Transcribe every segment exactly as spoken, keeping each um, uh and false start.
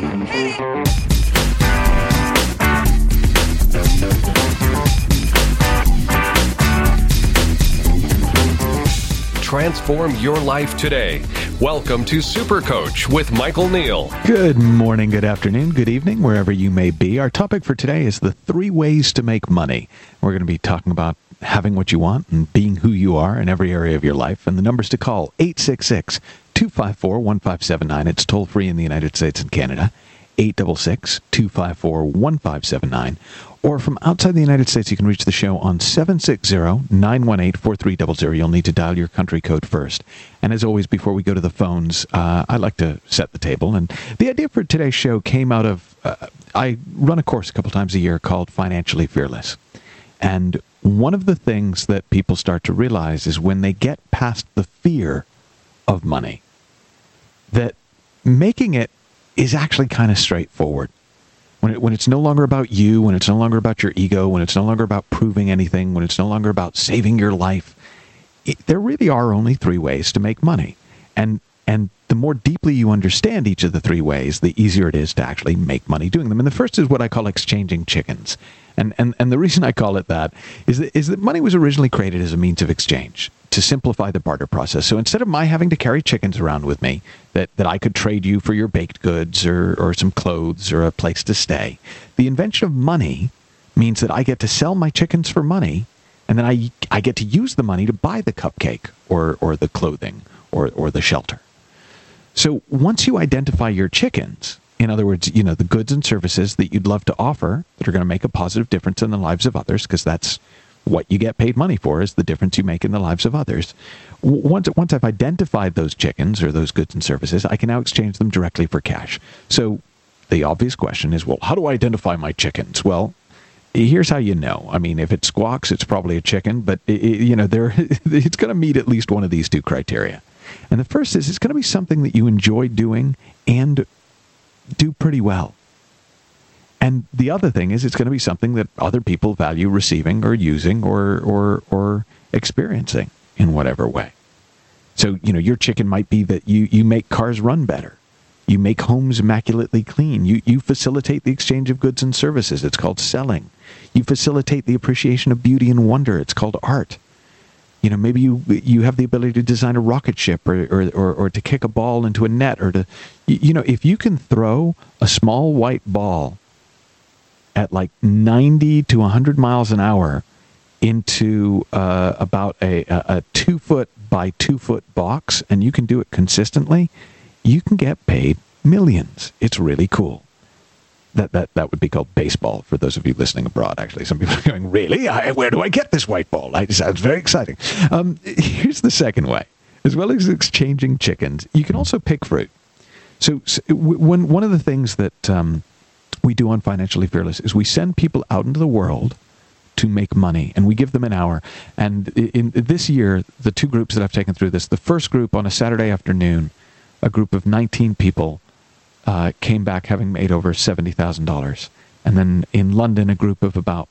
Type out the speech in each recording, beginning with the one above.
Transform your life today. Welcome to Super Coach with Michael Neal. Good morning, good afternoon, good evening, wherever you may be. Our topic for today is the three ways to make money. We're going to be talking about having what you want and being who you are in every area of your life. And the numbers to call, eight six six, two five four, one five seven nine. It's toll free in the United States and Canada. eight six six, two five four, one five seven nine. Or from outside the United States, you can reach the show on seven six zero, nine one eight, four three zero zero. You'll need to dial your country code first. And as always, before we go to the phones, uh, I like to set the table. And the idea for today's show came out of, uh, I run a course a couple times a year called Financially Fearless. And one of the things that people start to realize is when they get past the fear of money, that making it is actually kind of straightforward. When it, when it's no longer about you, when it's no longer about your ego, when it's no longer about proving anything, when it's no longer about saving your life, it, there really are only three ways to make money. And and the more deeply you understand each of the three ways, the easier it is to actually make money doing them. And the first is what I call exchanging chickens. And and, and the reason I call it that is that, is that money was originally created as a means of exchange to simplify the barter process. So instead of my having to carry chickens around with me, that, that I could trade you for your baked goods or, or some clothes or a place to stay, the invention of money means that I get to sell my chickens for money, and then I I get to use the money to buy the cupcake or, or the clothing or, or the shelter. So once you identify your chickens, in other words, you know, the goods and services that you'd love to offer that are going to make a positive difference in the lives of others, because that's what you get paid money for, is the difference you make in the lives of others. Once, once I've identified those chickens or those goods and services, I can now exchange them directly for cash. So the obvious question is, well, how do I identify my chickens? Well, here's how you know. I mean, if it squawks, it's probably a chicken, but it, you know, there it's going to meet at least one of these two criteria. And the first is it's going to be something that you enjoy doing and do pretty well. And the other thing is it's going to be something that other people value receiving or using or or or experiencing in whatever way. So, you know, your chicken might be that you, you make cars run better. You make homes immaculately clean. You you facilitate the exchange of goods and services. It's called selling. You facilitate the appreciation of beauty and wonder. It's called art. You know, maybe you you have the ability to design a rocket ship or, or, or, or to kick a ball into a net or to, you know, if you can throw a small white ball at like ninety to one hundred miles an hour into uh, about a, a, a two foot by two foot box, and you can do it consistently, you can get paid millions. It's really cool. That that that would be called baseball for those of you listening abroad, actually. Some people are going, really? I, where do I get this white ball? It sounds very exciting. Um, here's the second way. As well as exchanging chickens, you can also pick fruit. So, so when one of the things that um, we do on Financially Fearless is we send people out into the world to make money, and we give them an hour. And in, in this year, the two groups that I've taken through this, the first group on a Saturday afternoon, a group of nineteen people, Uh, came back having made over seventy thousand dollars. And then in London, a group of about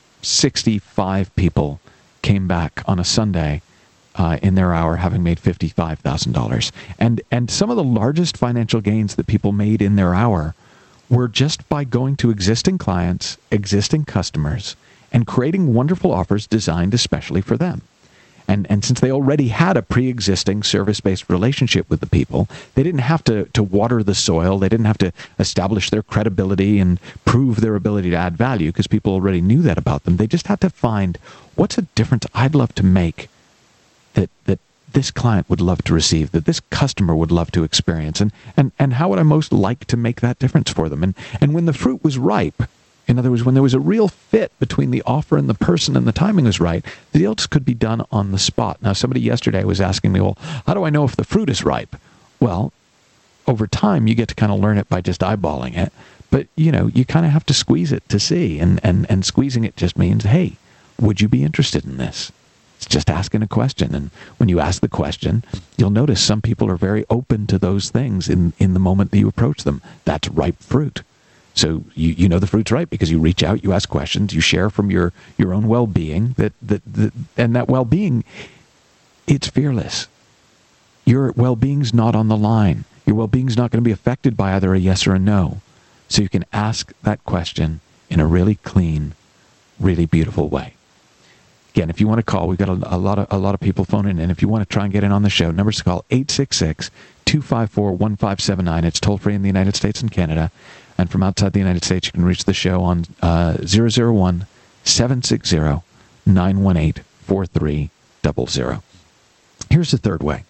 sixty-five people came back on a Sunday uh, in their hour having made fifty-five thousand dollars. And, and some of the largest financial gains that people made in their hour were just by going to existing clients, existing customers, and creating wonderful offers designed especially for them. And and since they already had a pre-existing service-based relationship with the people, they didn't have to, to water the soil. They didn't have to establish their credibility and prove their ability to add value because people already knew that about them. They just had to find, what's a difference I'd love to make that that this client would love to receive, that this customer would love to experience, and, and, and how would I most like to make that difference for them? And and when the fruit was ripe, in other words, when there was a real fit between the offer and the person and the timing was right, the deals could be done on the spot. Now, somebody yesterday was asking me, well, how do I know if the fruit is ripe? Well, over time, you get to kind of learn it by just eyeballing it. But, you know, you kind of have to squeeze it to see. And, and, and squeezing it just means, hey, would you be interested in this? It's just asking a question. And when you ask the question, you'll notice some people are very open to those things in, in the moment that you approach them. That's ripe fruit. So you, you know the fruit's ripe because you reach out, you ask questions, you share from your, your own well-being, that, that, that, and that well-being, it's fearless. Your well-being's not on the line. Your well-being is not going to be affected by either a yes or a no. So you can ask that question in a really clean, really beautiful way. Again, if you want to call, we've got a, a lot of a lot of people phoning in. If you want to try and get in on the show, numbers to call eight six six, two five four, one five seven nine. It's toll-free in the United States and Canada. And from outside the United States, you can reach the show on uh, zero zero one, seven six zero, nine one eight, four three zero zero. Here's the third way.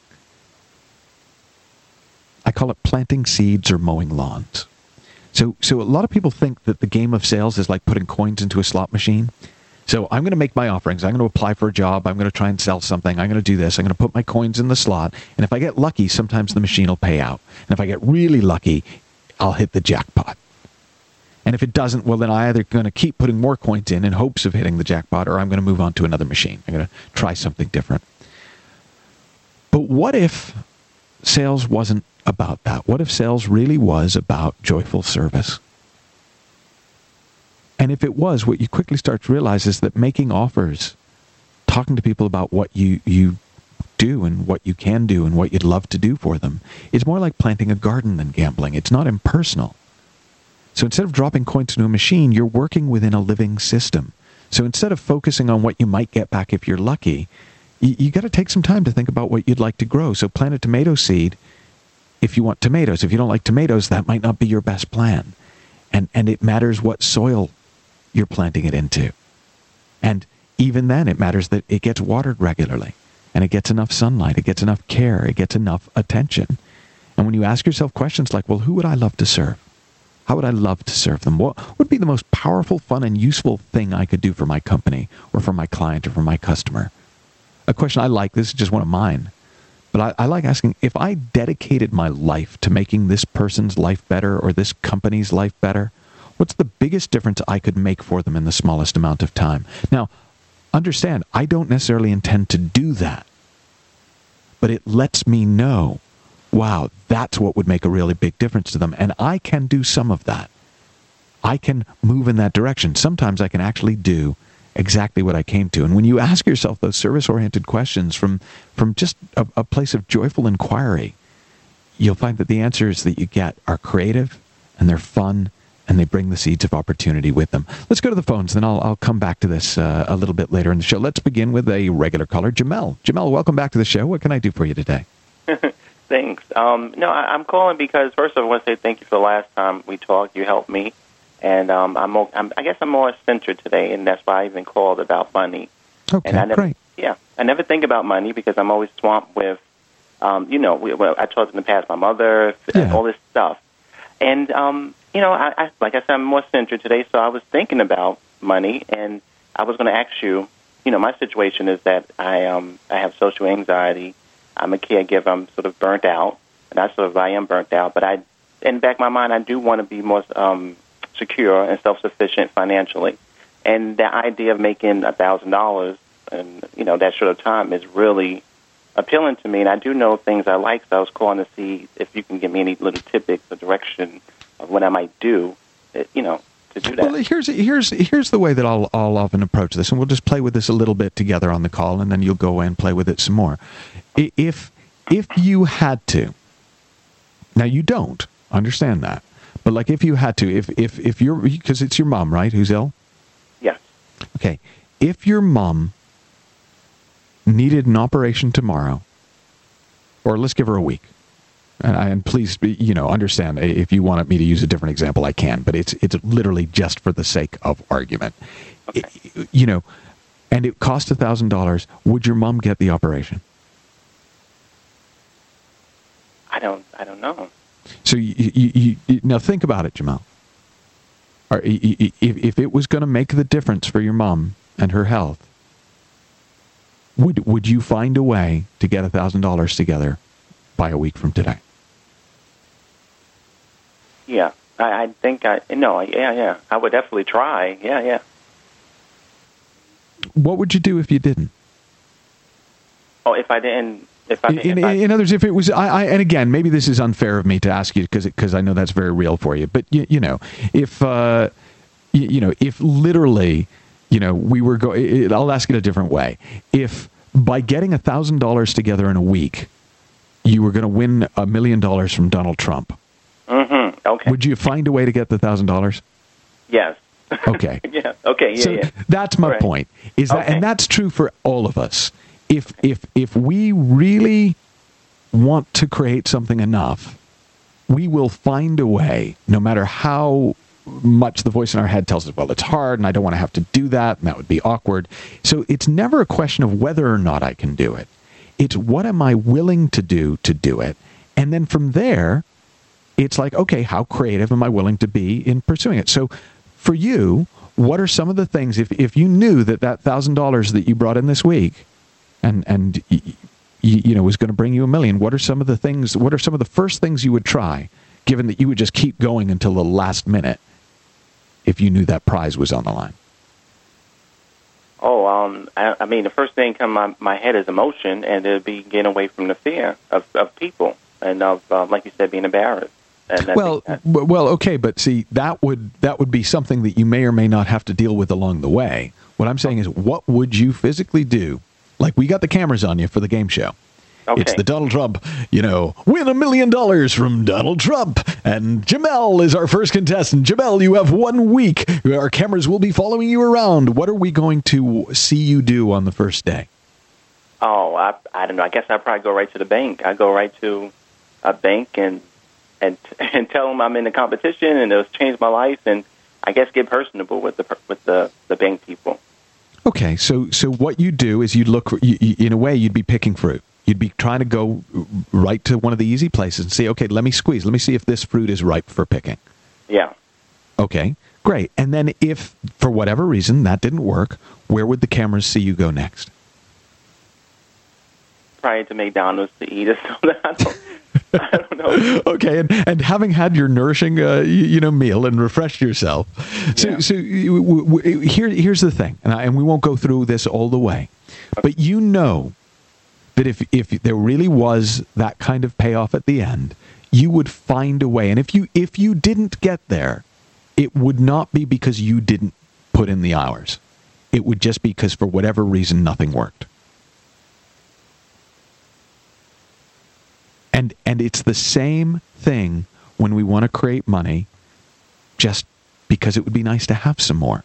I call it planting seeds or mowing lawns. So, so a lot of people think that the game of sales is like putting coins into a slot machine. So I'm going to make my offerings. I'm going to apply for a job. I'm going to try and sell something. I'm going to do this. I'm going to put my coins in the slot. And if I get lucky, sometimes the machine will pay out. And if I get really lucky, I'll hit the jackpot. And if it doesn't, well, then I'm either going to keep putting more coins in in hopes of hitting the jackpot, or I'm going to move on to another machine. I'm going to try something different. But what if sales wasn't about that? What if sales really was about joyful service? And if it was, what you quickly start to realize is that making offers, talking to people about what you, you do and what you can do and what you'd love to do for them, is more like planting a garden than gambling. It's not impersonal. So instead of dropping coins into a machine, you're working within a living system. So instead of focusing on what you might get back if you're lucky, you, you got to take some time to think about what you'd like to grow. So plant a tomato seed if you want tomatoes. If you don't like tomatoes, that might not be your best plan. And and it matters what soil you're planting it into. And even then, it matters that it gets watered regularly, and it gets enough sunlight, it gets enough care, it gets enough attention. And when you ask yourself questions like, well, who would I love to serve? How would I love to serve them? What would be the most powerful, fun, and useful thing I could do for my company or for my client or for my customer? A question I like, this is just one of mine, but I, I like asking, if I dedicated my life to making this person's life better or this company's life better, what's the biggest difference I could make for them in the smallest amount of time? Now, understand, I don't necessarily intend to do that, but it lets me know, wow, that's what would make a really big difference to them. And I can do some of that. I can move in that direction. Sometimes I can actually do exactly what I came to. And when you ask yourself those service-oriented questions from, from just a, a place of joyful inquiry, you'll find that the answers that you get are creative, and they're fun, and they bring the seeds of opportunity with them. Let's go to the phones, then I'll, I'll come back to this uh, a little bit later in the show. Let's begin with a regular caller, Jamel. Jamel, welcome back to the show. What can I do for you today? Thanks. Um, no, I, I'm calling because, first of all, I want to say thank you for the last time we talked. You helped me. And um, I'm, I'm, I guess I'm more centered today, and that's why I even called about money. Okay, and I never, great. Yeah, I never think about money because I'm always swamped with, um, you know, we, well, I talked in the past, my mother, Yeah. all this stuff. And, um, you know, I, I, like I said, I'm more centered today, so I was thinking about money, and I was going to ask you, you know, my situation is that I, um, I have social anxiety. I'm a caregiver. I'm sort of burnt out, and I sort of I am burnt out. But I, in the back of my mind, I do want to be more um, secure and self-sufficient financially. And the idea of making a thousand dollars in you know that short of time is really appealing to me. And I do know things I like, so I was calling to see if you can give me any little tidbits or direction of what I might do, you know, to do that. Well, here's here's here's the way that I'll I'll often approach this, and we'll just play with this a little bit together on the call, and then you'll go away and play with it some more. If if you had to, now you don't understand that, but like if you had to, if if if you're because it's your mom, right, who's ill? Yes. Okay, if your mom needed an operation tomorrow, or let's give her a week. And, I, and please, you know, understand, if you wanted me to use a different example, I can, but it's it's literally just for the sake of argument. Okay. It, you know, and it cost one thousand dollars, would your mom get the operation? I don't I don't know. So you, you, you now think about it, Jamal. Or if, if it was going to make the difference for your mom and her health, would would you find a way to get one thousand dollars together by a week from today? Yeah, I, I think I, no, yeah, yeah. I would definitely try. Yeah, yeah. What would you do if you didn't? Oh, if I didn't, if I didn't. In, if I, in other words, if it was, I, I, and again, maybe this is unfair of me to ask you because because I know that's very real for you, but you, you know, if, uh, you, you know, if literally, you know, we were going, I'll ask it a different way. If by getting one thousand dollars together in a week, you were going to win a million dollars from Donald Trump. Mm-hmm. Okay. Would you find a way to get the thousand dollars? Yes. Okay. yeah. Okay. Yeah. So yeah. that's my Right. point. Is that, Okay. and that's true for all of us. If if if we really want to create something enough, we will find a way, no matter how much the voice in our head tells us, well, it's hard and I don't want to have to do that and that would be awkward. So it's never a question of whether or not I can do it. It's what am I willing to do to do it? And then from there, it's like, okay, how creative am I willing to be in pursuing it? So for you, what are some of the things, if, if you knew that that one thousand dollars that you brought in this week and, and y- y- you know, was going to bring you a million, what are some of the things, what are some of the first things you would try, given that you would just keep going until the last minute if you knew that prize was on the line? Oh, um, I, I mean, the first thing come my my head is emotion, and it'd be getting away from the fear of, of people and of, uh, like you said, being embarrassed. And I well, think w- well, okay, but see, that would that would be something that you may or may not have to deal with along the way. What I'm saying is, what would you physically do? Like, we got the cameras on you for the game show. Okay. It's the Donald Trump, you know, win a million dollars from Donald Trump. And Jamel is our first contestant. Jamel, you have one week. Our cameras will be following you around. What are we going to see you do on the first day? Oh, I, I don't know. I guess I'd probably go right to the bank. I'd go right to a bank and and and tell them I'm in the competition and it'll change my life, and I guess get personable with the with the, the bank people. Okay, so so what you do is you'd look, you, you, in a way, you'd be picking fruit. You'd be trying to go right to one of the easy places and say, okay, let me squeeze. Let me see if this fruit is ripe for picking. Yeah. Okay, great. And then if, for whatever reason, that didn't work, where would the cameras see you go next? Probably to McDonald's to eat or something. I don't, I don't know. Okay, and, and having had your nourishing, uh, you, you know, meal and refreshed yourself. So, Yeah. so you, w- w- here, here's the thing, and, I, and we won't go through this all the way, but you know that if if there really was that kind of payoff at the end, you would find a way. And if you if you didn't get there, it would not be because you didn't put in the hours. It would just be because for whatever reason nothing worked. And and it's the same thing when we want to create money, just because it would be nice to have some more.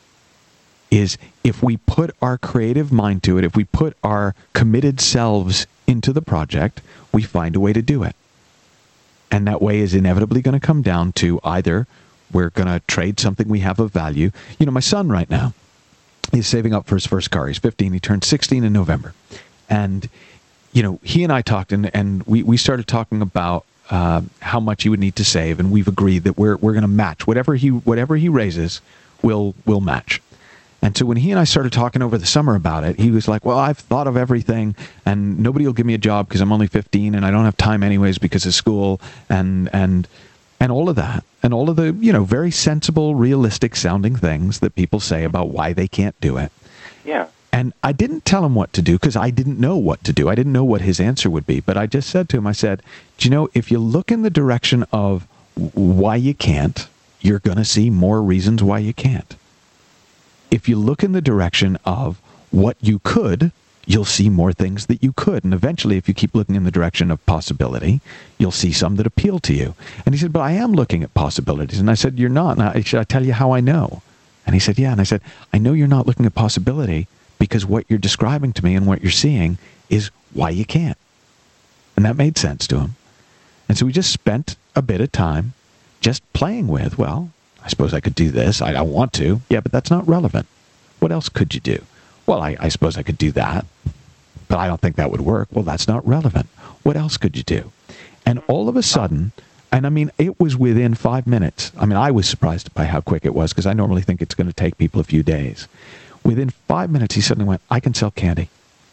Is if we put our creative mind to it, if we put our committed selves into the project, we find a way to do it. And that way is inevitably going to come down to either we're going to trade something we have of value. You know, my son right now is saving up for his first car. He's fifteen. He turned sixteen in November. And, you know, he and I talked, and, and we, we started talking about uh, how much he would need to save, and we've agreed that we're we're going to match. Whatever he whatever he raises, we'll, we'll match. And so when he and I started talking over the summer about it, he was like, well, I've thought of everything, and nobody will give me a job because I'm only fifteen, and I don't have time anyways because of school, and and and all of that, and all of the, you know, very sensible, realistic-sounding things that people say about why they can't do it. Yeah. And I didn't tell him what to do because I didn't know what to do. I didn't know what his answer would be. But I just said to him, I said, do you know, if you look in the direction of why you can't, you're going to see more reasons why you can't. If you look in the direction of what you could, you'll see more things that you could. And eventually, if you keep looking in the direction of possibility, you'll see some that appeal to you. And he said, but I am looking at possibilities. And I said, you're not. And I, should I tell you how I know? And he said, yeah. And I said, I know you're not looking at possibility because what you're describing to me and what you're seeing is why you can't. And that made sense to him. And so we just spent a bit of time just playing with, well, I suppose I could do this. I don't want to. Yeah, but that's not relevant. What else could you do? Well, I, I suppose I could do that, but I don't think that would work. Well, that's not relevant. What else could you do? And all of a sudden, and I mean, it was within five minutes. I mean, I was surprised by how quick it was because I normally think it's going to take people a few days. Within five minutes, he suddenly went, I can sell candy.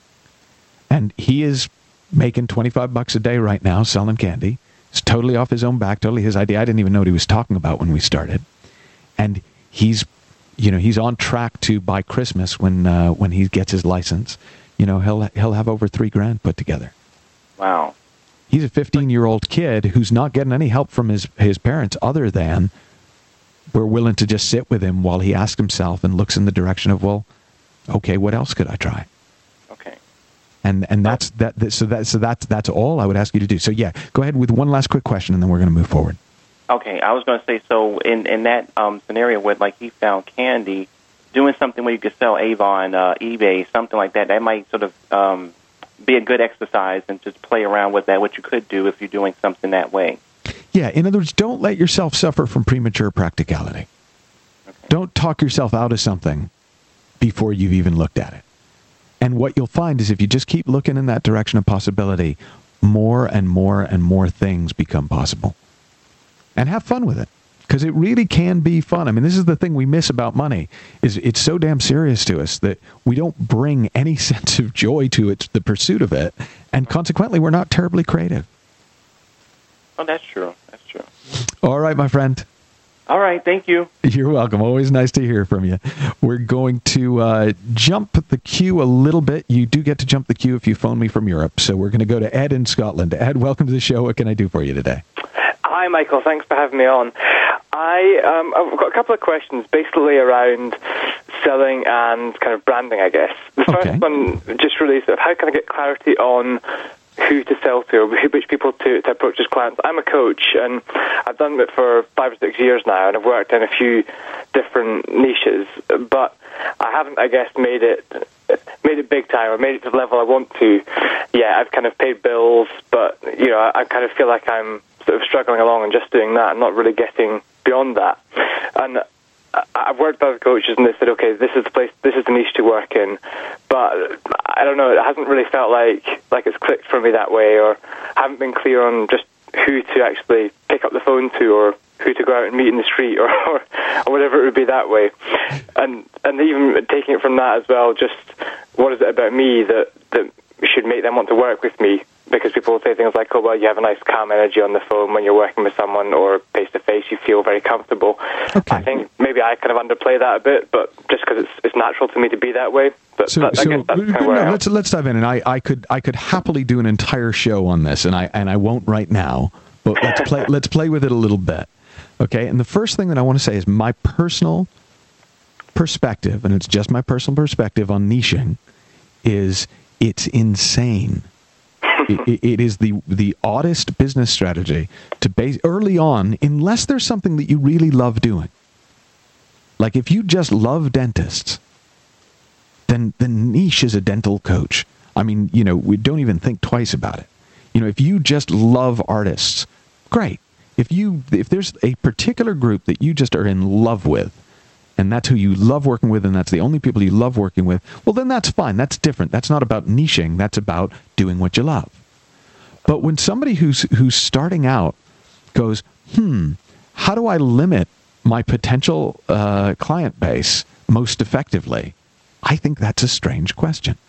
And he is making twenty-five bucks a day right now selling candy. It's totally off his own back, totally his idea. I didn't even know what he was talking about when we started. And he's, you know, he's on track to, by Christmas, when uh, when he gets his license, you know, he'll he'll have over three grand put together. Wow. He's a fifteen-year-old kid who's not getting any help from his, his parents other than we're willing to just sit with him while he asks himself and looks in the direction of, well, okay, what else could I try? Okay. And and that's that. that so that so that's that's all I would ask you to do. So yeah, go ahead with one last quick question, and then we're going to move forward. Okay, I was going to say, so in in that um, scenario where like he found candy, doing something where you could sell Avon, uh, eBay, something like that, that might sort of um, be a good exercise and just play around with that. What you could do if you're doing something that way. Yeah. In other words, don't let yourself suffer from premature practicality. Okay. Don't talk yourself out of something before you've even looked at it. And what you'll find is if you just keep looking in that direction of possibility, more and more and more things become possible. And have fun with it, because it really can be fun. I mean, this is the thing we miss about money, is it's so damn serious to us that we don't bring any sense of joy to it, the pursuit of it, and consequently, we're not terribly creative. Oh, that's true. That's true. All right, my friend. All right, thank you. You're welcome. Always nice to hear from you. We're going to uh, jump the queue a little bit. You do get to jump the queue if you phone me from Europe. So we're going to go to Ed in Scotland. Ed, welcome to the show. What can I do for you today? Hi, Michael. Thanks for having me on. I, um, I've got a couple of questions basically around selling and kind of branding, I guess. The Okay. first one, just really sort of how can I get clarity on who to sell to, or which people to, to approach as clients. I'm a coach, and I've done it for five or six years now, and I've worked in a few different niches, but I haven't, I guess, made it made it big time or made it to the level I want to. Yeah, I've kind of paid bills, but you know, I, I kind of feel like I'm sort of struggling along and just doing that and not really getting beyond that. And I've worked with other coaches, and they said, okay, this is the place, this is the niche to work in. But I don't know, it hasn't really felt like like it's clicked for me that way, or I haven't been clear on just who to actually pick up the phone to, or who to go out and meet in the street, or, or, or whatever it would be that way. And and even taking it from that as well, just what is it about me that, that should make them want to work with me? Because people will say things like, oh, well, you have a nice calm energy on the phone when you're working with someone, or face-to-face you feel very comfortable. Okay. I think maybe I kind of underplay that a bit, but just because it's, it's natural to me to be that way. But So, that, I so guess that's kind of no, where I am. let's let's dive in, and I, I could I could happily do an entire show on this, and I and I won't right now, but let's play let's play with it a little bit, okay? And the first thing that I want to say is my personal perspective, and it's just my personal perspective on niching, is it's insane. It, it is the the oddest business strategy to base early on, unless there's something that you really love doing. Like if you just love dentists, then the niche is a dental coach. I mean, you know, we don't even think twice about it. You know, if you just love artists, great. If you if there's a particular group that you just are in love with, and that's who you love working with, and that's the only people you love working with, well, then that's fine. That's different. That's not about niching. That's about doing what you love. But when somebody who's who's starting out goes, hmm, how do I limit my potential uh, client base most effectively? I think that's a strange question.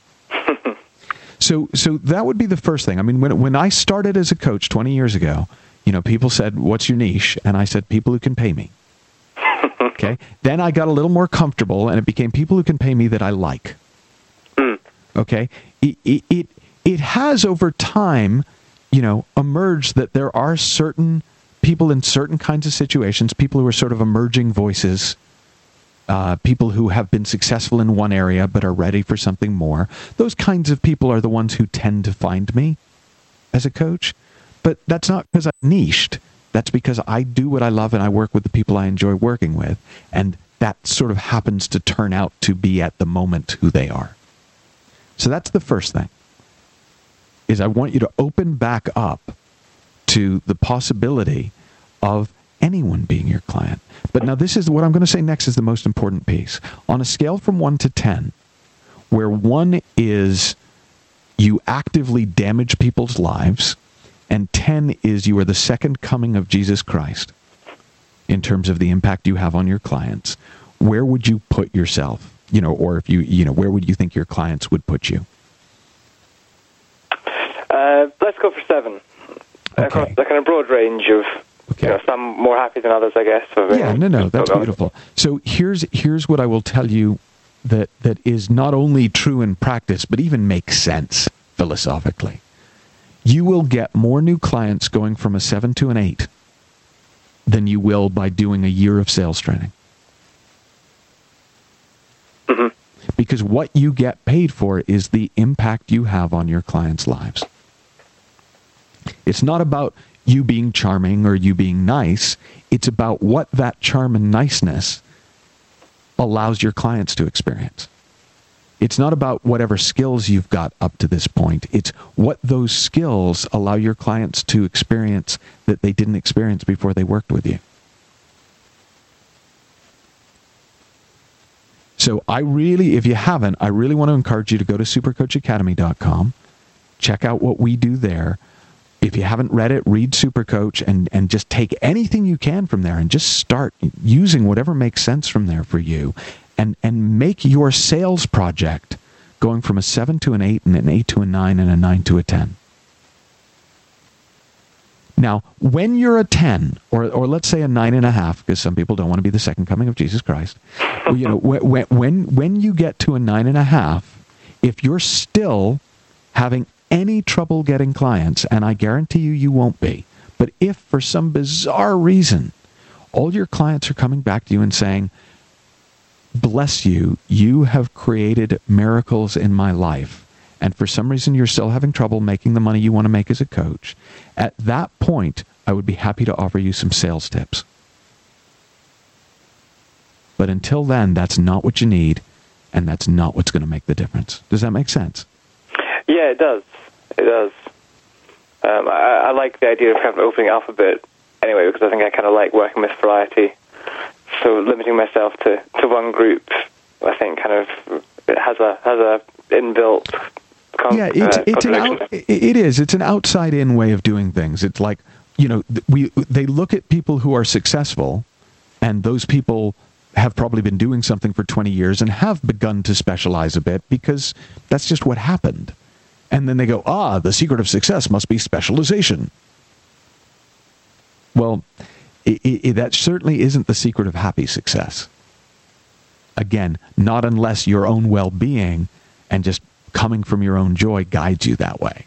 so so that would be the first thing. I mean, when when I started as a coach twenty years ago, you know, people said, what's your niche? And I said, people who can pay me. Okay. Then I got a little more comfortable, and it became people who can pay me that I like. Mm. Okay. It, it, it, it has over time, you know, emerged that there are certain people in certain kinds of situations, people who are sort of emerging voices, uh, people who have been successful in one area but are ready for something more. Those kinds of people are the ones who tend to find me as a coach. But that's not because I'm niched. That's because I do what I love and I work with the people I enjoy working with. And that sort of happens to turn out to be at the moment who they are. So that's the first thing, is I want you to open back up to the possibility of anyone being your client. But now this is what I'm going to say next is the most important piece. On a scale from one to ten, where one is you actively damage people's lives, and ten is you are the second coming of Jesus Christ in terms of the impact you have on your clients, where would you put yourself? You know, or if you, you know, where would you think your clients would put you? Uh, let's go for seven. Okay. A kind of broad range of, Okay. you know, some more happy than others, I guess. So Yeah, no, no, that's beautiful. So here's here's what I will tell you that that is not only true in practice, but even makes sense philosophically. You will get more new clients going from a seven to an eight than you will by doing a year of sales training. Mm-hmm. Because because what you get paid for is the impact you have on your clients' lives. It's not about you being charming or you being nice. It's about what that charm and niceness allows your clients to experience. It's not about whatever skills you've got up to this point. It's what those skills allow your clients to experience that they didn't experience before they worked with you. So I really, if you haven't, I really want to encourage you to go to super coach academy dot com, check out what we do there. If you haven't read it, read Supercoach and, and just take anything you can from there and just start using whatever makes sense from there for you and, and make your sales project going from a seven to an eight and an eight to a nine and a nine to a ten. Now, when you're a ten, or or let's say a nine and a half, because some people don't want to be the second coming of Jesus Christ, you know, when, when, when you get to a nine and a half, if you're still having any trouble getting clients, and I guarantee you, you won't be. But if for some bizarre reason, all your clients are coming back to you and saying, bless you, you have created miracles in my life, and for some reason you're still having trouble making the money you want to make as a coach, at that point, I would be happy to offer you some sales tips. But until then, that's not what you need, and that's not what's going to make the difference. Does that make sense? Yeah, it does. It does. Um, I, I like the idea of kind of opening up a bit anyway, because I think I kind of like working with variety. So limiting myself to, to one group, I think kind of it has a has a inbuilt con- yeah, it's uh, it's an out, it is it's an outside in way of doing things. It's like, you know, we they look at people who are successful, and those people have probably been doing something for twenty years and have begun to specialize a bit because that's just what happened. And then they go, ah, the secret of success must be specialization. Well, it, it, that certainly isn't the secret of happy success. Again, not unless your own well-being and just coming from your own joy guides you that way.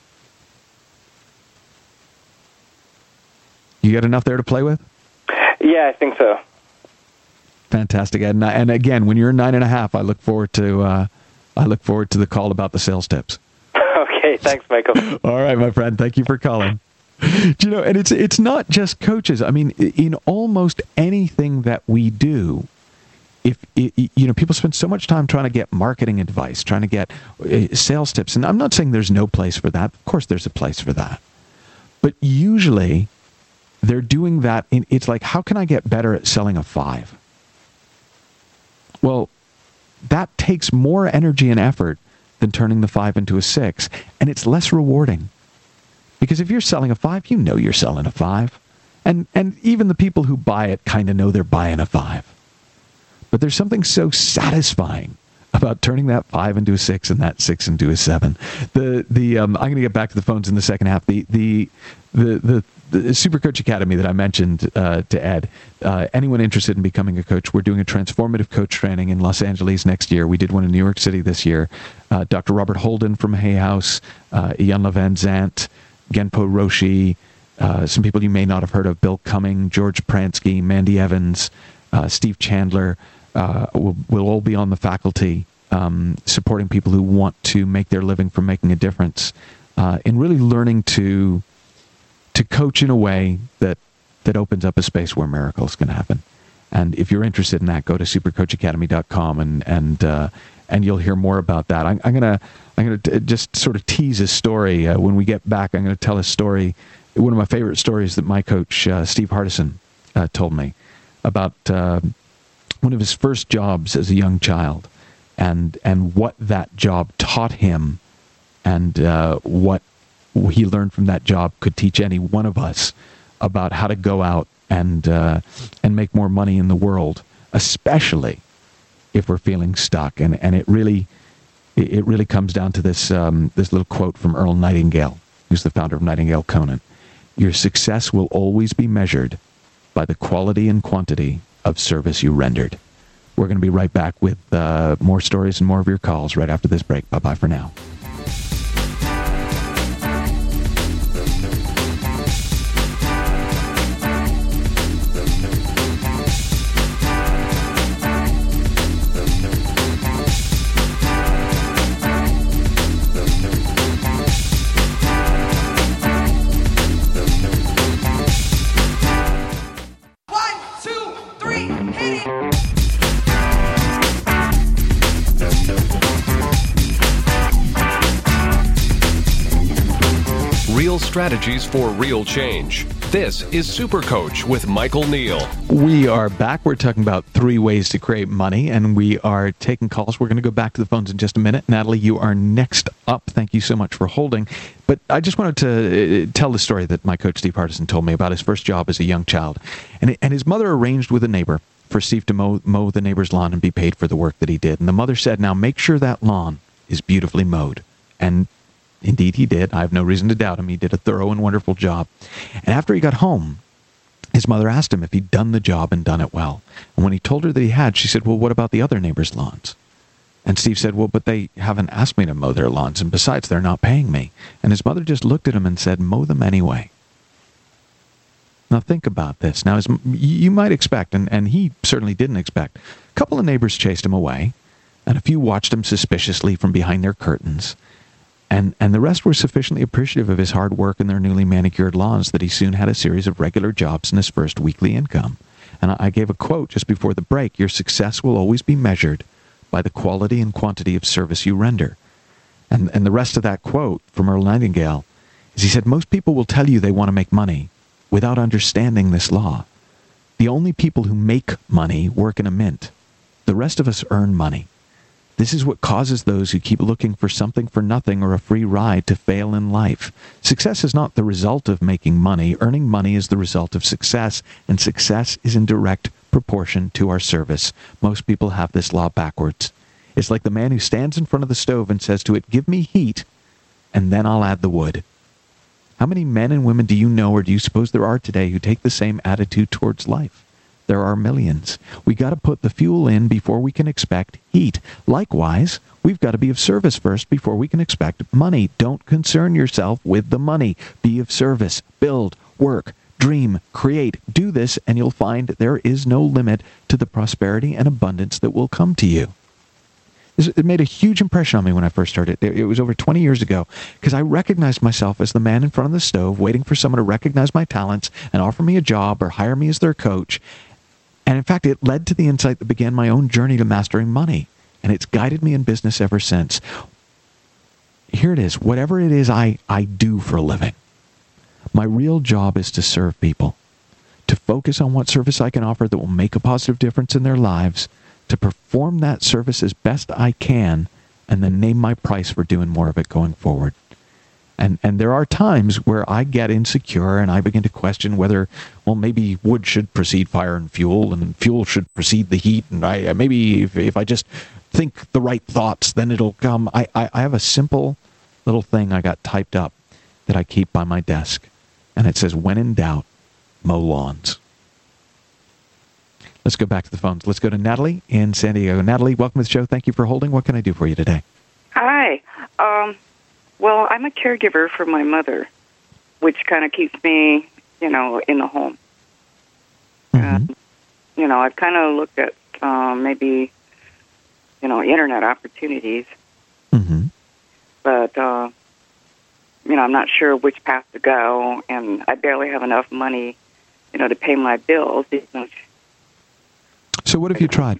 You got enough there to play with? Yeah, I think so. Fantastic, Ed. And, and again, when you're nine and a half, I look forward to uh, I look forward to the call about the sales tips. Okay, thanks, Michael. All right, my friend. Thank you for calling. Do you know, and it's it's not just coaches. I mean, in almost anything that we do, if it, you know, people spend so much time trying to get marketing advice, trying to get uh, sales tips, and I'm not saying there's no place for that. Of course, there's a place for that, but usually they're doing that. In, it's like, how can I get better at selling a five? Well, that takes more energy and effort than turning the five into a six, and it's less rewarding. Because if you're selling a five, you know you're selling a five. And and even the people who buy it kind of know they're buying a five. But there's something so satisfying about turning that five into a six and that six into a seven. The the um, I'm going to get back to the phones in the second half. The the the the, the Supercoach Academy that I mentioned uh, to Ed. Uh, anyone interested in becoming a coach? We're doing a transformative coach training in Los Angeles next year. We did one in New York City this year. Uh, Doctor Robert Holden from Hay House, uh, Ian Van Zandt, Genpo Roshi, uh, some people you may not have heard of, Bill Cumming, George Pransky, Mandy Evans, uh, Steve Chandler, uh, will, will all be on the faculty um, supporting people who want to make their living from making a difference uh, in really learning to to coach in a way that, that opens up a space where miracles can happen. And if you're interested in that, go to super coach academy dot com and and uh, and you'll hear more about that. I'm, I'm gonna I'm gonna t- just sort of tease a story. Uh, when we get back, I'm gonna tell a story. One of my favorite stories that my coach uh, Steve Hardison uh, told me about uh, one of his first jobs as a young child, and and what that job taught him, and uh, what he learned from that job could teach any one of us about how to go out and uh, and make more money in the world, especially if we're feeling stuck. And and it really it really comes down to this um, this little quote from Earl Nightingale, who's the founder of Nightingale Conant. Your success will always be measured by the quality and quantity of service you rendered. We're going to be right back with uh, more stories and more of your calls right after this break. Bye-bye for now. Real strategies for real change. This is Super Coach with Michael Neal. We are back. We're talking about three ways to create money, and we are taking calls. We're going to go back to the phones in just a minute. Natalie, you are next up. Thank you so much for holding. But I just wanted to uh, tell the story that my coach, Steve Hardison, told me about his first job as a young child. And, and his mother arranged with a neighbor for Steve to mow, mow the neighbor's lawn and be paid for the work that he did. And the mother said, now make sure that lawn is beautifully mowed. And indeed, he did. I have no reason to doubt him. He did a thorough and wonderful job. And after he got home, his mother asked him if he'd done the job and done it well. And when he told her that he had, she said, well, what about the other neighbors' lawns? And Steve said, well, but they haven't asked me to mow their lawns, and besides, they're not paying me. And his mother just looked at him and said, mow them anyway. Now think about this. Now, as you might expect, and, and he certainly didn't expect, a couple of neighbors chased him away, and a few watched him suspiciously from behind their curtains. And and the rest were sufficiently appreciative of his hard work in their newly manicured lawns that he soon had a series of regular jobs and his first weekly income. And I gave a quote just before the break, your success will always be measured by the quality and quantity of service you render. And, and the rest of that quote from Earl Nightingale is he said, most people will tell you they want to make money without understanding this law. The only people who make money work in a mint. The rest of us earn money. This is what causes those who keep looking for something for nothing or a free ride to fail in life. Success is not the result of making money. Earning money is the result of success, and success is in direct proportion to our service. Most people have this law backwards. It's like the man who stands in front of the stove and says to it, give me heat, and then I'll add the wood. How many men and women do you know or do you suppose there are today who take the same attitude towards life? There are millions. We got to put the fuel in before we can expect heat. Likewise, we've got to be of service first before we can expect money. Don't concern yourself with the money. Be of service. Build, work, dream, create. Do this, and you'll find there is no limit to the prosperity and abundance that will come to you. It made a huge impression on me when I first heard it. It was over twenty years ago, because I recognized myself as the man in front of the stove, waiting for someone to recognize my talents and offer me a job or hire me as their coach. And in fact, it led to the insight that began my own journey to mastering money. And it's guided me in business ever since. Here it is. Whatever it is I, I do for a living, my real job is to serve people, to focus on what service I can offer that will make a positive difference in their lives, to perform that service as best I can, and then name my price for doing more of it going forward. And and there are times where I get insecure and I begin to question whether, well, maybe wood should precede fire and fuel, and fuel should precede the heat, and I maybe if, if I just think the right thoughts, then it'll come. I, I, I have a simple little thing I got typed up that I keep by my desk, and it says, when in doubt, mow lawns. Let's go back to the phones. Let's go to Natalie in San Diego. Natalie, welcome to the show. Thank you for holding. What can I do for you today? Hi. Um... Well, I'm a caregiver for my mother, which kind of keeps me, you know, in the home. Mm-hmm. Uh, you know, I've kind of looked at um, maybe, you know, internet opportunities. Mm-hmm. But, uh, you know, I'm not sure which path to go, and I barely have enough money, you know, to pay my bills. So what have you tried?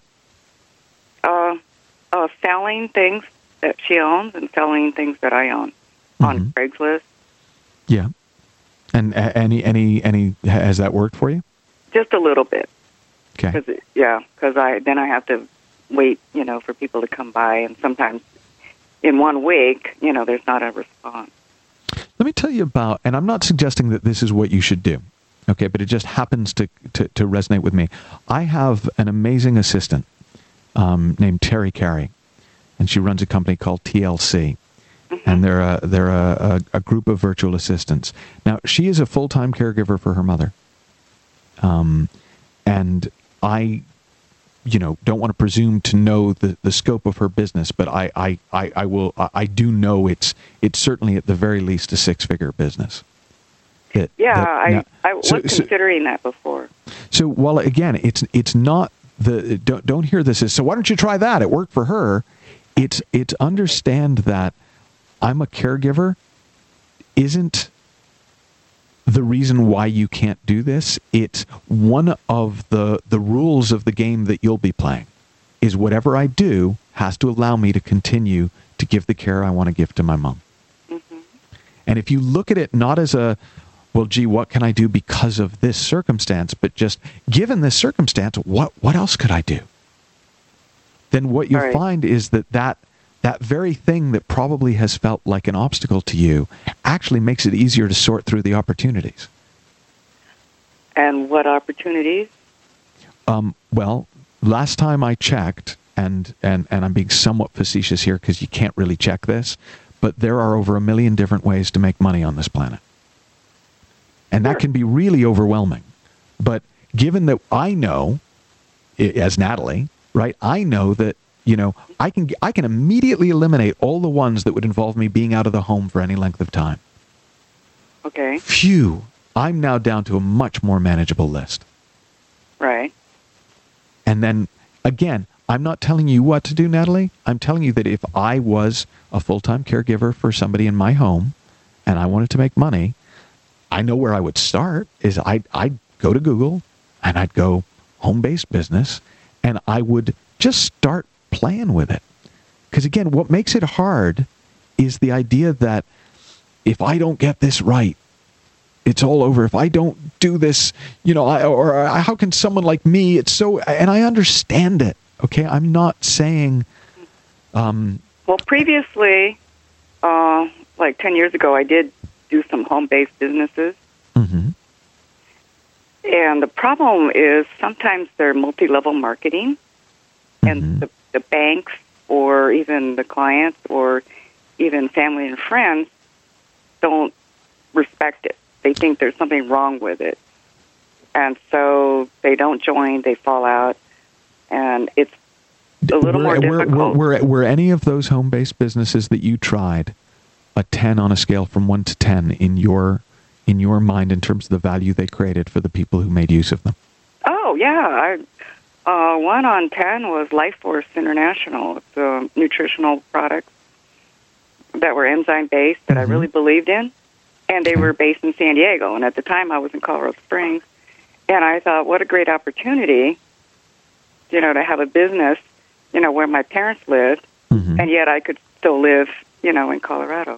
Uh, uh, selling things that she owns and selling things that I own mm-hmm. on Craigslist. Yeah. And uh, any, any, any, has that worked for you? Just a little bit. Okay. Cause it, yeah, because I, then I have to wait, you know, for people to come by, and sometimes in one week, you know, there's not a response. Let me tell you about, and I'm not suggesting that this is what you should do, okay, but it just happens to, to, to resonate with me. I have an amazing assistant um, named Terry Carey. And she runs a company called T L C, mm-hmm. and they're a, they're a, a, a group of virtual assistants. Now, she is a full-time caregiver for her mother, um, and I, you know, don't want to presume to know the, the scope of her business, but I, I, I, I will I, I do know it's it's certainly at the very least a six-figure business. That, yeah, that, I now, I was so, considering so, that before. So, while again, it's it's not the don't don't hear this as so. Why don't you try that? It worked for her. It's it's understand that I'm a caregiver isn't the reason why you can't do this. It's one of the the rules of the game that you'll be playing is whatever I do has to allow me to continue to give the care I want to give to my mom. Mm-hmm. And if you look at it not as a, well, gee, what can I do because of this circumstance, but just given this circumstance, what, what else could I do? Then what you'll right. find is that, that that very thing that probably has felt like an obstacle to you actually makes it easier to sort through the opportunities. And what opportunities? Um, well, last time I checked, and, and, and I'm being somewhat facetious here because you can't really check this, but there are over a million different ways to make money on this planet. And that can be really overwhelming. But given that I know, as Natalie, right, I know that, you know, I can I can immediately eliminate all the ones that would involve me being out of the home for any length of time. Okay. Phew. I'm now down to a much more manageable list. Right. And then, again, I'm not telling you what to do, Natalie. I'm telling you that if I was a full-time caregiver for somebody in my home and I wanted to make money, I know where I would start is I'd, I'd go to Google and I'd go home-based business and I would just start playing with it. Because again, what makes it hard is the idea that if I don't get this right, it's all over. If I don't do this, you know, I, or, or how can someone like me, it's so, and I understand it. Okay. I'm not saying, um, well, previously, uh, like ten years ago, I did do some home-based businesses. Mm-hmm. And the problem is sometimes they're multi-level marketing, and mm-hmm. the, the banks or even the clients or even family and friends don't respect it. They think there's something wrong with it. And so they don't join, they fall out, and it's a little were, more difficult. Were, were, were any of those home-based businesses that you tried a ten on a scale from one to ten in your in your mind in terms of the value they created for the people who made use of them? Oh, yeah. I, uh, one on ten was Life Force International. It's a nutritional products that were enzyme-based that mm-hmm. I really believed in. And they were based in San Diego. And at the time, I was in Colorado Springs. And I thought, what a great opportunity, you know, to have a business, you know, where my parents lived. Mm-hmm. And yet I could still live, you know, in Colorado.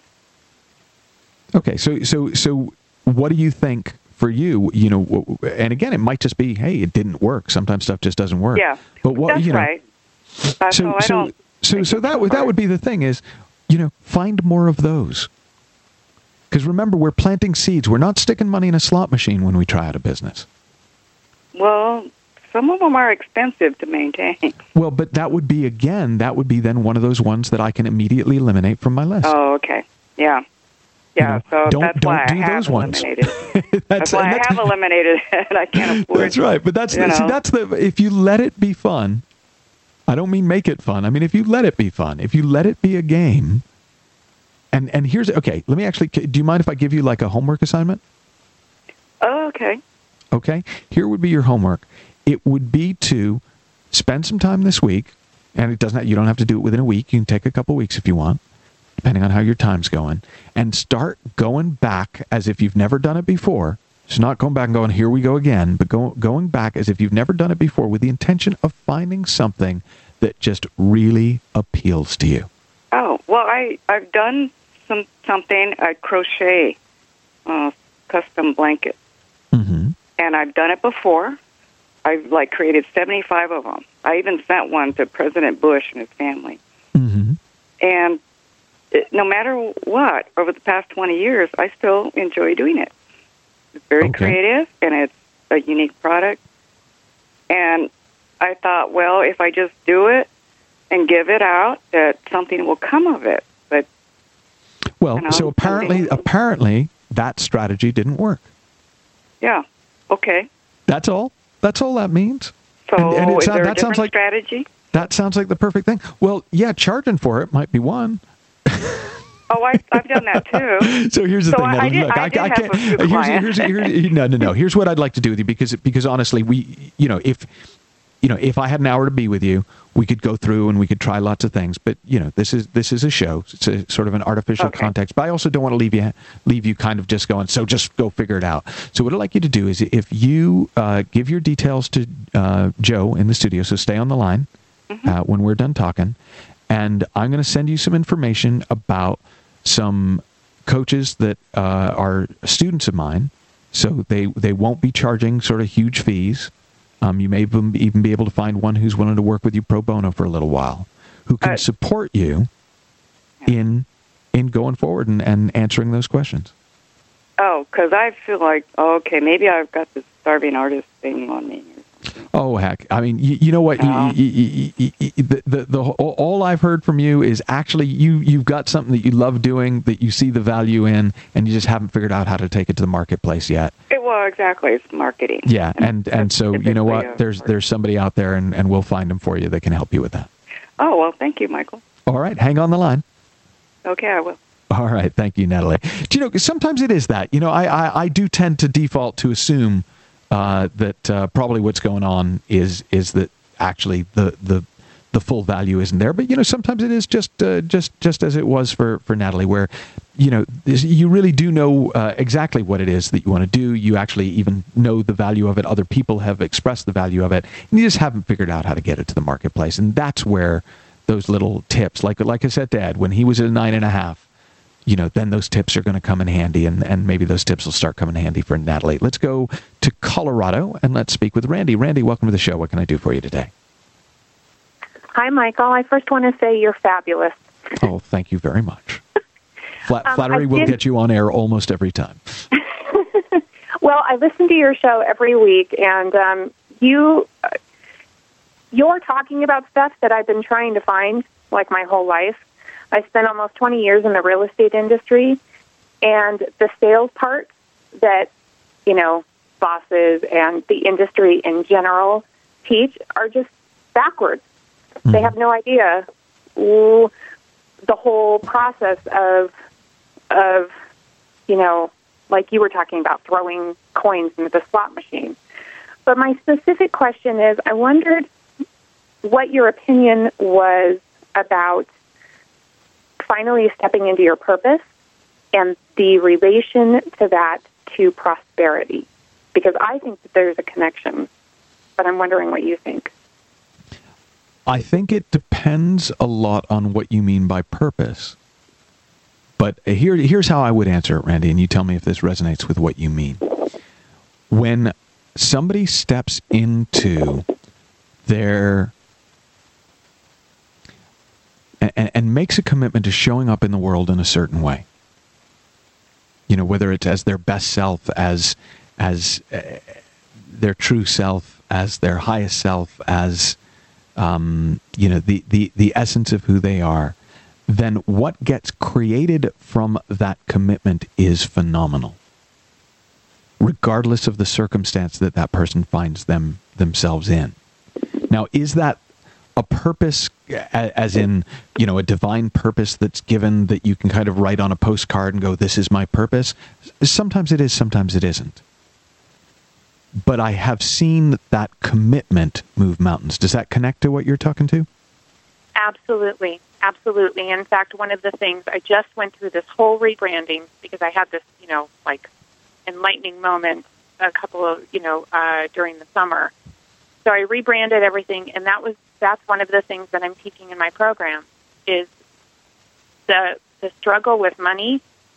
Okay. So, so, so what do you think for you, you know, and again, it might just be, hey, it didn't work. Sometimes stuff just doesn't work. Yeah. But what, that's you know, right. Uh, so, so, I so, don't so, so that would, that would be the thing is, you know, find more of those. Because remember, we're planting seeds. We're not sticking money in a slot machine when we try out a business. Well, some of them are expensive to maintain. Well, but that would be, again, that would be then one of those ones that I can immediately eliminate from my list. Oh, okay. Yeah. Yeah, you know, so don't, that's don't why do I have those ones. eliminated. that's, that's why that's, I have eliminated it. I can't afford. That's right. But that's the, see, that's the if you let it be fun. I don't mean make it fun. I mean if you let it be fun. If you let it be a game. And and here's okay. Let me actually. Do you mind if I give you like a homework assignment? Oh, okay. Okay. Here would be your homework. It would be to spend some time this week, and it doesn't. You don't have to do it within a week. You can take a couple weeks if you want, depending on how your time's going, and start going back as if you've never done it before. So not going back and going, here we go again, but go, going back as if you've never done it before with the intention of finding something that just really appeals to you. Oh, well, I, I've done some something. I crochet uh, custom blanket. Mm-hmm. And I've done it before. I've, like, created seventy-five of them. I even sent one to President Bush and his family. Mm-hmm. And it, no matter what, over the past twenty years, I still enjoy doing it. It's very okay. creative, and it's a unique product. And I thought, well, if I just do it and give it out, that something will come of it. But well, you know, so apparently, something... apparently, that strategy didn't work. Yeah. Okay. That's all. That's all that means. So and, and is sound, there a that different sounds like, strategy? That sounds like the perfect thing. Well, yeah, charging for it might be one. Oh, I, I've done that too. So here's the so thing. I, I did, Look, I, I, did I have can't. a few Here's, here's, here's, no, no, no. Here's what I'd like to do with you because, because honestly, we, you know, if you know, if I had an hour to be with you, we could go through and we could try lots of things. But you know, this is this is a show. It's a sort of an artificial Okay. context. But I also don't want to leave you leave you kind of just going. So just go figure it out. So what I'd like you to do is, if you uh, give your details to uh, Joe in the studio. So stay on the line Mm-hmm. uh, when we're done talking, and I'm going to send you some information about some coaches that uh, are students of mine. So they they won't be charging sort of huge fees. Um, you may even even be able to find one who's willing to work with you pro bono for a little while, who can Uh, support you in in going forward and, and answering those questions. Oh, because I feel like, oh, okay, maybe I've got this starving artist thing on me. Oh, heck. I mean, you, you know what? No. You, you, you, you, the, the, the, all I've heard from you is actually you, you've got something that you love doing, that you see the value in, and you just haven't figured out how to take it to the marketplace yet. It, well, exactly. It's marketing. Yeah, and, and That's so, you know typically what? a- There's there's somebody out there, and, and we'll find them for you that can help you with that. Oh, well, thank you, Michael. All right, hang on the line. Okay, I will. All right, thank you, Natalie. Do you know, sometimes it is that. You know, I, I, I do tend to default to assume uh, that uh, probably what's going on is is that actually the the the full value isn't there. But you know, sometimes it is just uh, just just as it was for for Natalie, where you know this, you really do know uh, exactly what it is that you want to do. You actually even know the value of it. Other people have expressed the value of it, and you just haven't figured out how to get it to the marketplace. And that's where those little tips, like like I said to Ed, when he was at a nine and a half, you know, then those tips are going to come in handy, and, and maybe those tips will start coming in handy for Natalie. Let's go to Colorado, and let's speak with Randy. Randy, welcome to the show. What can I do for you today? Hi, Michael. I first want to say you're fabulous. Oh, thank you very much. Flat, Um, flattery I will did- get you on air almost every time. Well, I listen to your show every week, and um, you uh, you're talking about stuff that I've been trying to find like my whole life. I spent almost twenty years in the real estate industry, and the sales part that, you know, bosses and the industry in general teach are just backwards. Mm-hmm. They have no idea ooh, the whole process of, of, you know, like you were talking about, throwing coins into the slot machine. But my specific question is, I wondered what your opinion was about finally stepping into your purpose and the relation to that to prosperity. Because I think that there's a connection, but I'm wondering what you think. I think it depends a lot on what you mean by purpose. But here, here's how I would answer it, Randy, and you tell me if this resonates with what you mean. When somebody steps into their and, and makes a commitment to showing up in the world in a certain way, you know, whether it's as their best self, as as uh, their true self, as their highest self, as um, you know, the, the the essence of who they are, then what gets created from that commitment is phenomenal, regardless of the circumstance that that person finds them themselves in. Now, is that a purpose, as in, you know, a divine purpose that's given that you can kind of write on a postcard and go, this is my purpose? Sometimes it is, sometimes it isn't. But I have seen that commitment move mountains. Does that connect to what you're talking to? Absolutely. Absolutely. In fact, one of the things, I just went through this whole rebranding because I had this, you know, like enlightening moment a couple of, you know, uh, during the summer. So I rebranded everything, and that was that's one of the things that I'm teaching in my program is the the struggle with money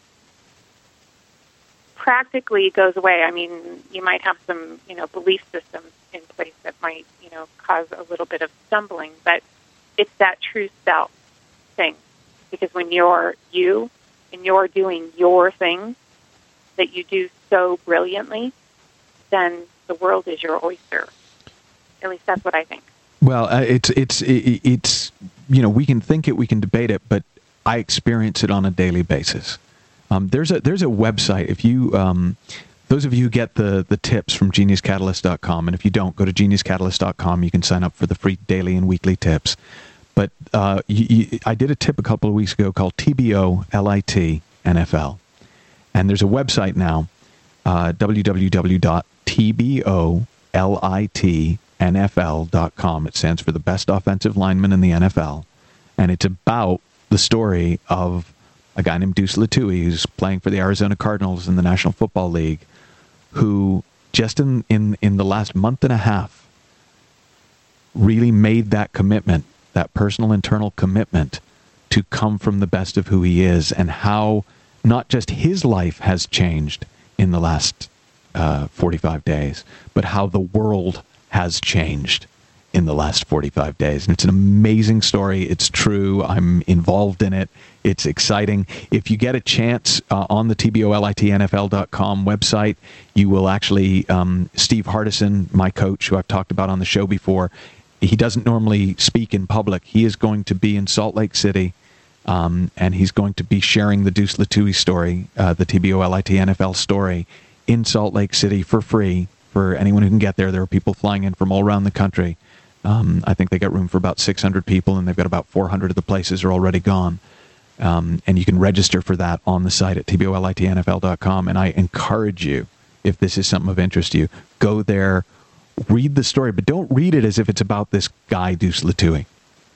practically goes away. I mean, you might have some, you know, belief systems in place that might, you know, cause a little bit of stumbling, but it's that true self thing. Because when you're you and you're doing your thing that you do so brilliantly, then the world is your oyster. At least that's what I think. Well, uh, it's it's it, it's you know, we can think it, we can debate it, but I experience it on a daily basis. Um, there's a there's a website. If you um, those of you who get the the tips from genius catalyst dot com, and if you don't, go to genius catalyst dot com. You can sign up for the free daily and weekly tips. But uh, you, you, I did a tip a couple of weeks ago called T B O L I T N F L, and there's a website now, uh, w w w dot t b o lit N F L dot com. It stands for the best offensive lineman in the N F L. And it's about the story of a guy named Deuce Latouille, who's playing for the Arizona Cardinals in the National Football League, who just in, in, in the last month and a half really made that commitment, that personal internal commitment to come from the best of who he is, and how not just his life has changed in the last uh, forty-five days, but how the world has changed in the last forty-five days. And it's an amazing story. It's true. I'm involved in it. It's exciting. If you get a chance uh, on the T B O L I T N F L dot com website, you will actually, um, Steve Hardison, my coach, who I've talked about on the show before, he doesn't normally speak in public. He is going to be in Salt Lake City, um, and he's going to be sharing the Deuce Latouille story, uh, the T B O L I T N F L story, in Salt Lake City for free for anyone who can get there. There are people flying in from all around the country. Um, I think they got room for about six hundred people, and they've got about four hundred of the places are already gone. Um, and you can register for that on the site at T B O L I T N F L dot com. And I encourage you, if this is something of interest to you, go there, read the story, but don't read it as if it's about this guy, Deuce Latouille.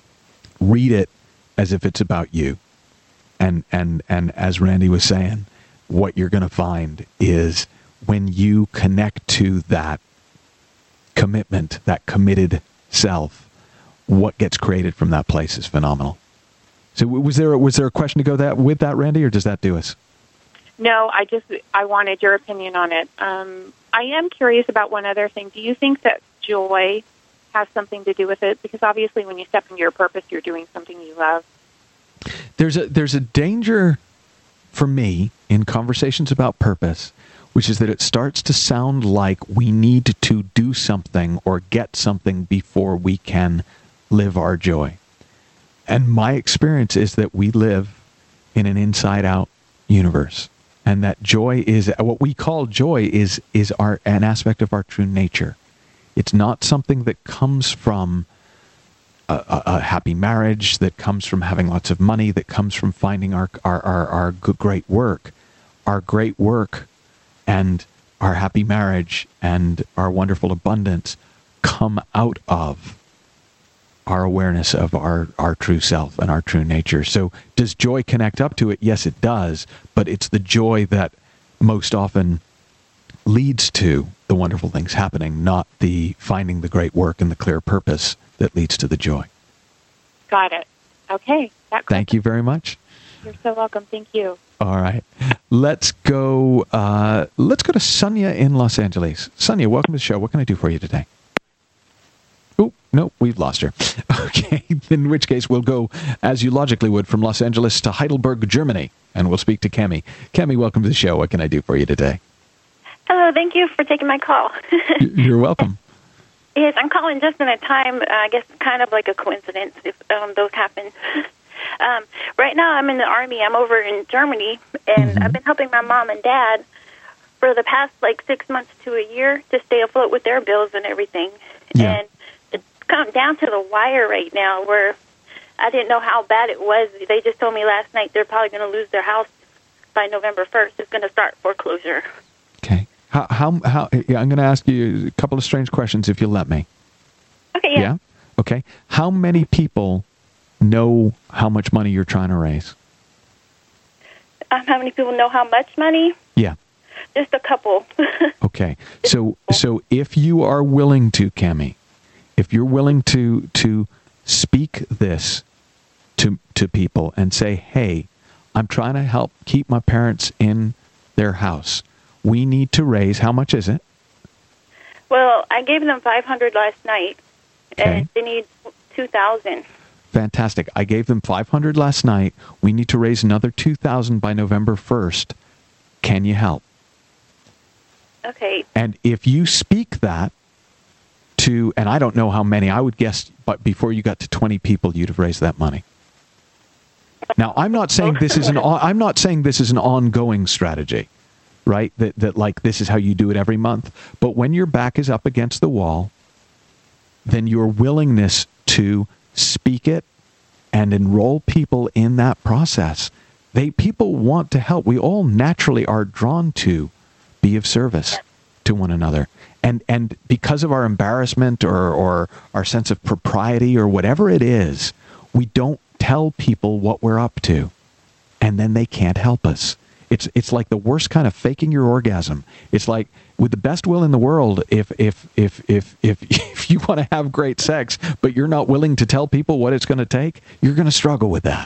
Read it as if it's about you. And, and, and as Randy was saying, what you're going to find is when you connect to that commitment, that committed self, what gets created from that place is phenomenal. So was there was there a question to go that with that, Randy, or does that do us? No, I just I wanted your opinion on it. Um, I am curious about one other thing. Do you think that joy has something to do with it? Because obviously, when you step into your purpose, you're doing something you love. There's a there's a danger for me in conversations about purpose, which is that it starts to sound like we need to do something or get something before we can live our joy. And my experience is that we live in an inside-out universe, and that joy is what we call joy is is our an aspect of our true nature. It's not something that comes from a, a, a happy marriage, that comes from having lots of money, that comes from finding our our our, our good, great work. Our great work and our happy marriage and our wonderful abundance come out of our awareness of our, our true self and our true nature. So does joy connect up to it? Yes, it does. But it's the joy that most often leads to the wonderful things happening, not the finding the great work and the clear purpose that leads to the joy. Got it. Okay. That Thank you very much. You're so welcome. Thank you. All right. Let's go, uh, let's go to Sonia in Los Angeles. Sonia, welcome to the show. What can I do for you today? Oh, no, we've lost her. Okay, in which case we'll go, as you logically would, from Los Angeles to Heidelberg, Germany, and we'll speak to Kemi. Kemi, welcome to the show. What can I do for you today? Hello, thank you for taking my call. You're welcome. Yes, I'm calling just in a time, uh, I guess, kind of like a coincidence if um, those happen. Um, right now I'm in the Army. I'm over in Germany, and mm-hmm. I've been helping my mom and dad for the past, like, six months to a year to stay afloat with their bills and everything. Yeah. And it's come down to the wire right now where I didn't know how bad it was. They just told me last night they're probably going to lose their house by November first. It's going to start foreclosure. Okay. How, how, how, yeah, I'm going to ask you a couple of strange questions if you'll let me. Okay, yeah. Yeah? Okay. How many people know how much money you're trying to raise? Um, how many people know how much money? Yeah. Just a couple. Okay. So so if you are willing to, Kemi, if you're willing to to speak this to to people and say, hey, I'm trying to help keep my parents in their house. We need to raise, how much is it? Well, I gave them five hundred last night, Okay. and they need two thousand. Fantastic. I gave them five hundred last night. We need to raise another two thousand by November first. Can you help? Okay. And if you speak that to, and I don't know how many, I would guess, but before you got to twenty people, you'd have raised that money. Now, I'm not saying this is an I'm not saying this is an ongoing strategy, right? That that like this is how you do it every month. But when your back is up against the wall, then your willingness to speak it and enroll people in that process, they people want to help. We all naturally are drawn to be of service to one another. And and because of our embarrassment or, or our sense of propriety or whatever it is, we don't tell people what we're up to. And then they can't help us. It's it's like the worst kind of faking your orgasm. It's like with the best will in the world, if if if if if, if you want to have great sex, but you're not willing to tell people what it's going to take, you're going to struggle with that.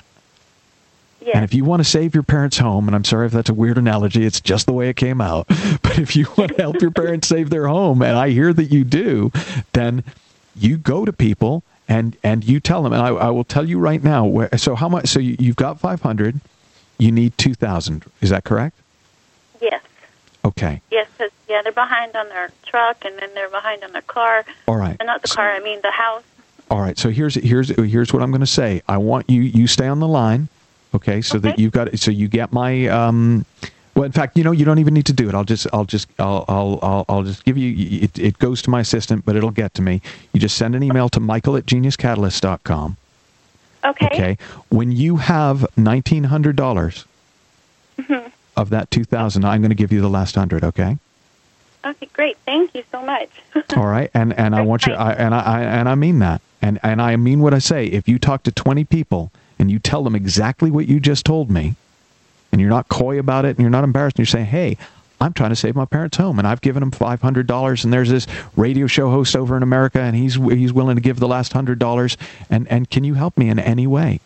Yes. And if you want to save your parents' home, and I'm sorry if that's a weird analogy, it's just the way it came out, but if you want to help your parents save their home, and I hear that you do, then you go to people and, and you tell them, and I, I will tell you right now, where, so how much, so you, you've got five hundred, you need two thousand, is that correct? Yes. Okay. Yes, because, yeah, they're behind on their truck, and then they're behind on their car. All right. And not the so, car, I mean the house. All right, so here's here's here's what I'm going to say. I want you, you stay on the line. Okay, so Okay. that you've got, so you get my, um, well, in fact, you know, you don't even need to do it. I'll just, I'll just, I'll, I'll, I'll, I'll just give you, it, it goes to my assistant, but it'll get to me. You just send an email to Michael at genius catalyst dot com. Okay. Okay. When you have nineteen hundred dollars Mm-hmm. of that two thousand, I'm going to give you the last hundred. Okay. Okay, great. Thank you so much. All right. And, and I want you, I, and I, I, and I mean that. And, and I mean what I say. If you talk to twenty people, and you tell them exactly what you just told me, and you're not coy about it, and you're not embarrassed, and you're saying, hey, I'm trying to save my parents' home, and I've given them five hundred dollars, and there's this radio show host over in America, and he's he's willing to give the last one hundred dollars, and, and can you help me in any way?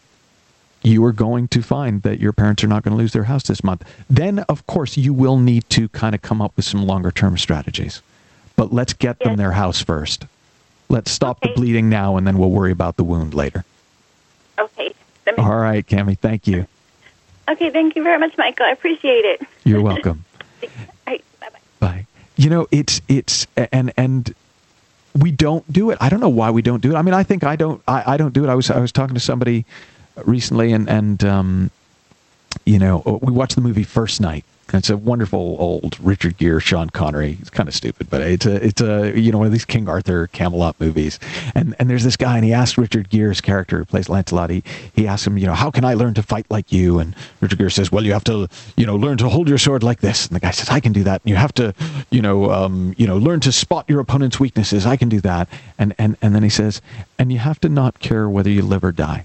You are going to find that your parents are not going to lose their house this month. Then, of course, you will need to kind of come up with some longer-term strategies. But let's get them Yes. their house first. Let's stop Okay. the bleeding now, and then we'll worry about the wound later. Okay. That makes- All right, Cammie, thank you. Okay, thank you very much, Michael. I appreciate it. You're welcome. All right, bye-bye. Bye. You know, it's it's and and we don't do it. I don't know why we don't do it. I mean, I think I don't. I, I don't do it. I was I was talking to somebody recently, and and um, you know, we watched the movie First Night. It's a wonderful old Richard Gere, Sean Connery. It's kind of stupid, but it's a it's a you know one of these King Arthur Camelot movies. And and there's this guy, and he asked Richard Gere's character who plays Lancelot. He he asked him, you know, how can I learn to fight like you? And Richard Gere says, well, you have to you know learn to hold your sword like this. And the guy says, I can do that. And you have to you know um, you know learn to spot your opponent's weaknesses. I can do that. And and and then he says, and you have to not care whether you live or die.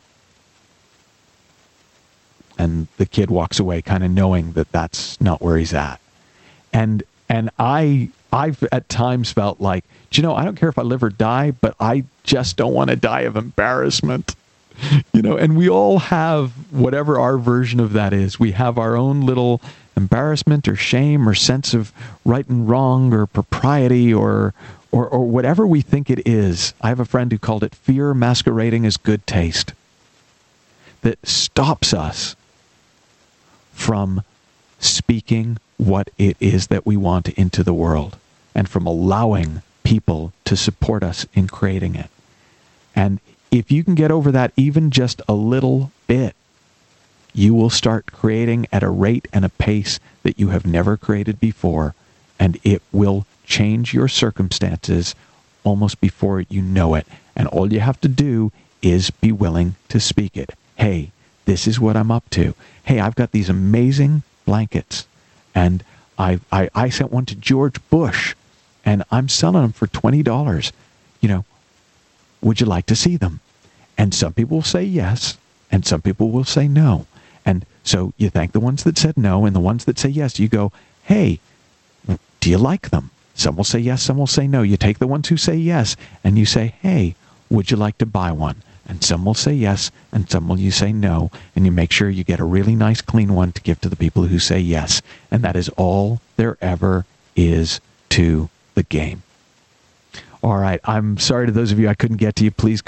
And the kid walks away kind of knowing that that's not where he's at. And and I, I've at times felt like, do you know, I don't care if I live or die, but I just don't want to die of embarrassment. You know, and we all have whatever our version of that is. We have our own little embarrassment or shame or sense of right and wrong or propriety or, or, or whatever we think it is. I have a friend who called it fear masquerading as good taste. That stops us from speaking what it is that we want into the world and from allowing people to support us in creating it. And if you can get over that even just a little bit, you will start creating at a rate and a pace that you have never created before, and it will change your circumstances almost before you know it. And all you have to do is be willing to speak it. Hey, this is what I'm up to. Hey, I've got these amazing blankets, and I, I I sent one to George Bush, and I'm selling them for twenty dollars. You know, would you like to see them? And some people will say yes, and some people will say no. And so you thank the ones that said no, and the ones that say yes, you go, hey, do you like them? Some will say yes, some will say no. You take the ones who say yes, and you say, hey, would you like to buy one? And some will say yes, and some will you say no, and you make sure you get a really nice clean one to give to the people who say yes. And that is all there ever is to the game. All right, I'm sorry to those of you I couldn't get to you. Please